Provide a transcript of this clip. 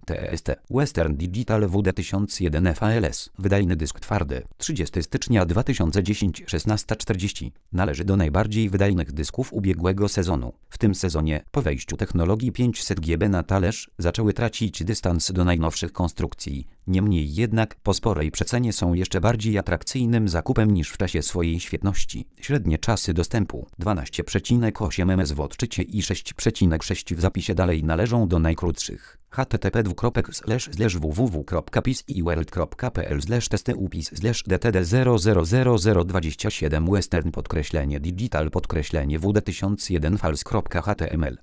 TEST, Western Digital WD-1001 FALS. Wydajny dysk twardy. 30 stycznia 2010 16:40. Należy do najbardziej wydajnych dysków ubiegłego sezonu. W tym sezonie, po wejściu technologii 500 GB na talerz, zaczęły tracić dystans do najnowszych konstrukcji. Niemniej jednak, po sporej przecenie są jeszcze bardziej atrakcyjnym zakupem niż w czasie swojej świetności. Średnie czasy dostępu 12,8 ms w odczycie i 6,6 w zapisie. Dalej należą do najkrótszych. http://www.pisEworld.pis/testupis/dtd00027 western_digital_wd1001fals.html